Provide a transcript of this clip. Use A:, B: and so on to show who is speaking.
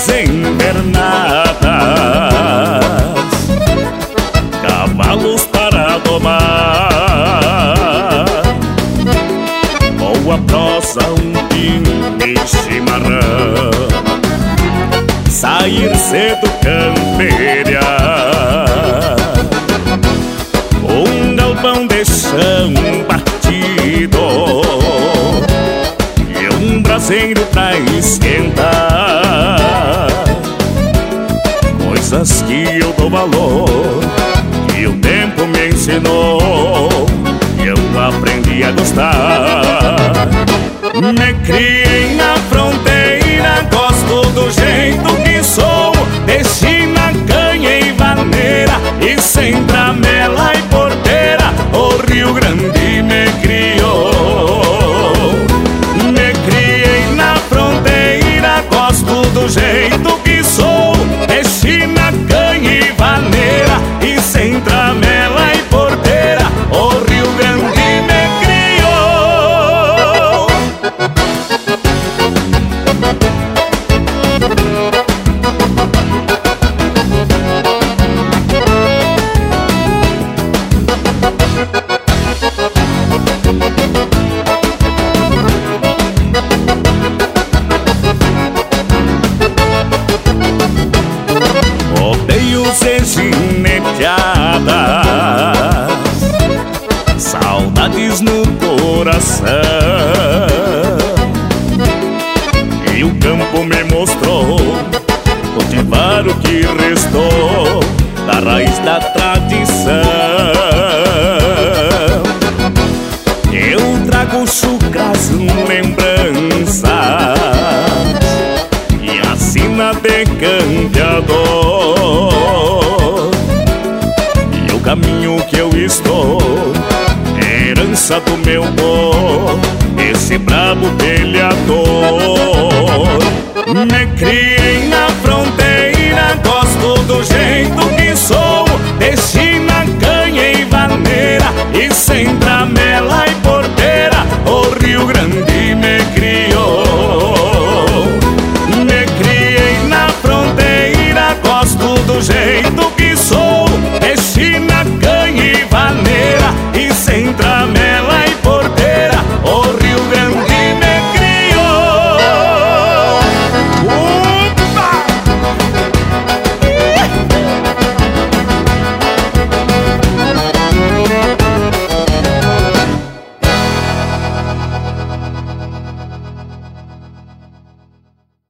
A: terras invernadas, cavalos para domar, boa prosa, um pingo e chimarrão, sair cedo campear, um galpão de chão batido e um braseiro pra esquentar, coisas que eu dou valor, que o tempo me ensinou e eu aprendi a gostar. Me criei na fronteira, gosto do jeito que sou, de china, canha e vaneira, e sem tramela e porteira, o Rio Grande me criou. Me criei na fronteira, gosto do jeito que sou, de china, canha e vaneira, e sem tramela e porteira, o Rio Grande me criou. Rodeios e gineteadas, saudades no coração, e o campo me mostrou cultivar o que restou da raiz da tradição. Eu trago chucras lembranças e a sina de campeador, e o caminho que eu estou, herança do meu povo, esse brabo peleador. Me criei na fronteira, gosto do jeito que